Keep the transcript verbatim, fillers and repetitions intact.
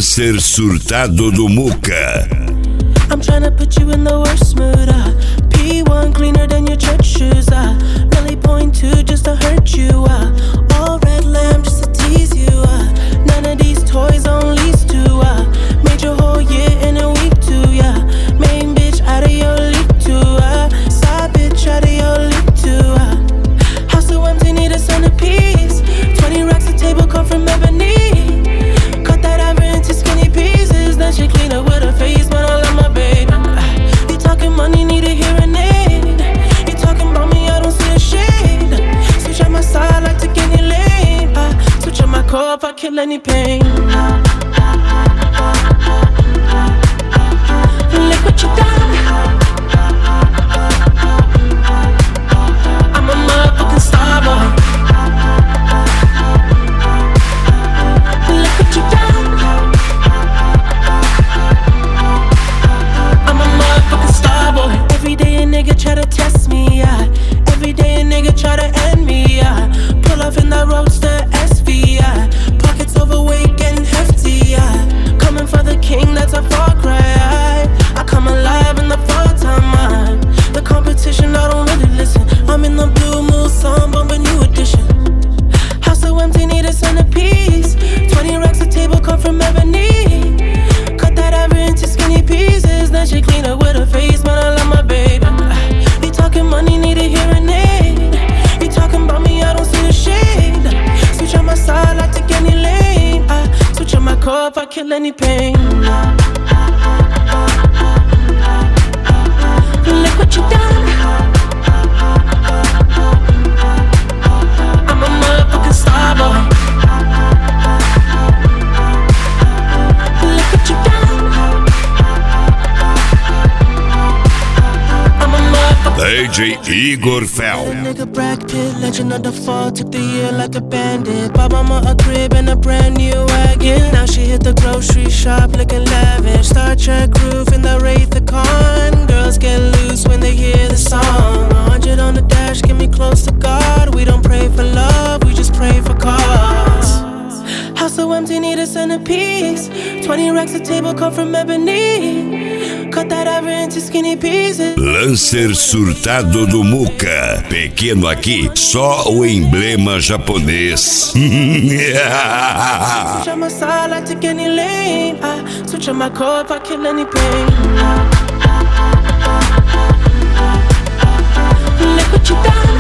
Lancer surtado do Muca. I'm tryna put you in the worst mood, uh. P one cleaner than your church shoes, uh. Really point two just to hurt you, uh. All red lamb just to tease you, uh. None of these toys on lease to, uh. Made your whole year in a week too, yeah. Main bitch out of your league too, uh. Side bitch out of your league too, uh. House so empty, need a centerpiece. Twenty racks a table come from ebony. Cut that ever into skinny pieces. Then she clean up with her face, but I love my baby. You talking money, need a hearing aid. You talking about me, I don't see a shade. Switch on my side, like take any lane. uh, Switch on my core if I kill any pain. Look what you done. I'm a motherfucking star boy. Look what you done. I'm a motherfucking star boy. Every day a nigga try to test me, yeah. Every day a nigga try to end me, yeah. Pull off in that roadster S V, yeah. Pockets overweight, getting hefty, yeah. Coming for the king, that's a far cry. I come alive in the fall time, man. The competition, I don't really listen. I'm in the blue moon, song bumping new edition. House so empty, need a centerpiece. Twenty racks a table come from ebony. Cut that ever into skinny pieces. Then she clean up with her face, but I love my baby. You talking money, need a hearing aid. You talking about me, I don't see a shade. Switch on my side, I take any lane. I switch on my core if I kill any pain. Look what you done. I'm a motherfucking star boy. Look what you done. I'm a motherfucking D J Igor Fel. nigga Brad Pitt, legend of the fall. Took the year like a bandit. Bought mama a crib and a brand new wagon. Now she hit the grocery shop looking lavish. Star Trek roof in the Wraith the Con. Girls get loose when they hear the song. A hundred on the dash, get me close to God. We don't pray for love, we just pray for cause. House so empty, need a centerpiece. Twenty racks a table come from ebony. Cut that ever into skinny pieces. Lancer surtado do Muca. Pequeno aqui, só o emblema japonês. Switch on my side, I take any lane. I switch on my core if I kill any pain. Look what you done.